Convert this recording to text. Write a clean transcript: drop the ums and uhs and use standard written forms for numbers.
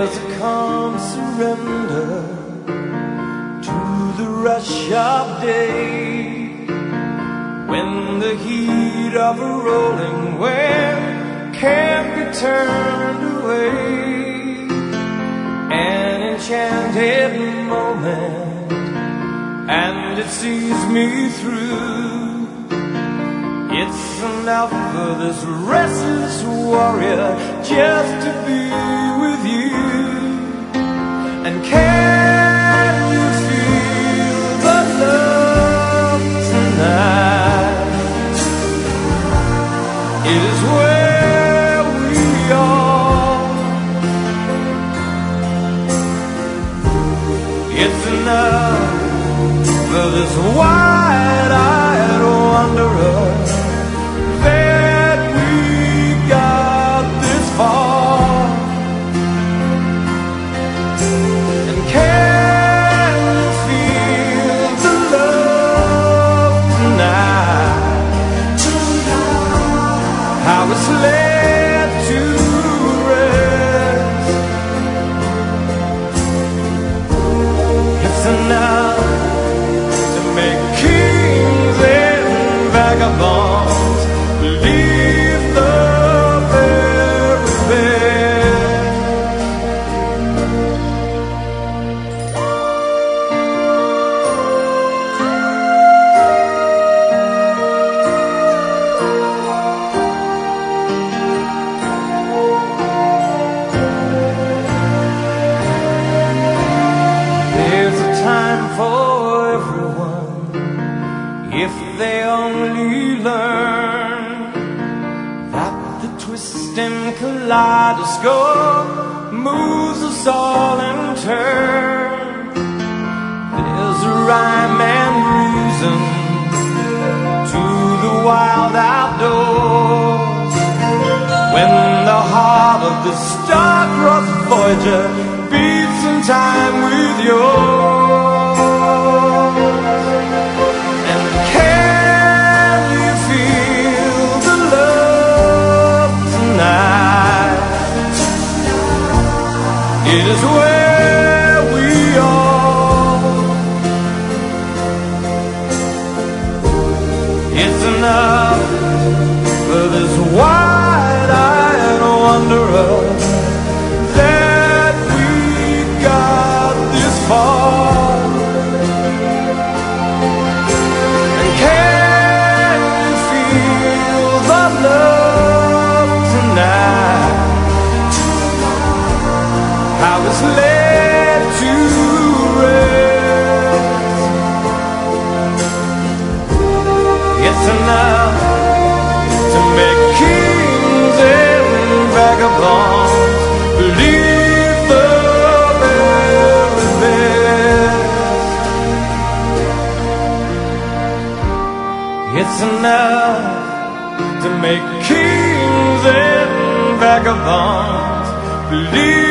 There's a calm surrender to the rush of day, when the heat of a rolling wave can't be turned away. An enchanted moment, and it sees me through. It's enough for this restless warrior just to be with you. And can you feel the love tonight? It is where we are. It's enough for this wide-eyed wanderer that we got this far. And can you feel the love tonight? How it's led to rest. It's enough to make kings and vagabonds believe the very best. There's a time for everyone, if they only learn that the twisting kaleidoscope moves us all in turn. There's a rhyme and reason to the wild outdoors, when the heart of the star-crossed Voyager beats in time with yours. And can you feel the love tonight? It is where we are. It's enough for this wide-eyed wanderer that we got this far. And can you feel the love tonight? How it's led to rest. It's enough to make kings and vagabonds believe the very best. It's enough to make kings and vagabonds believe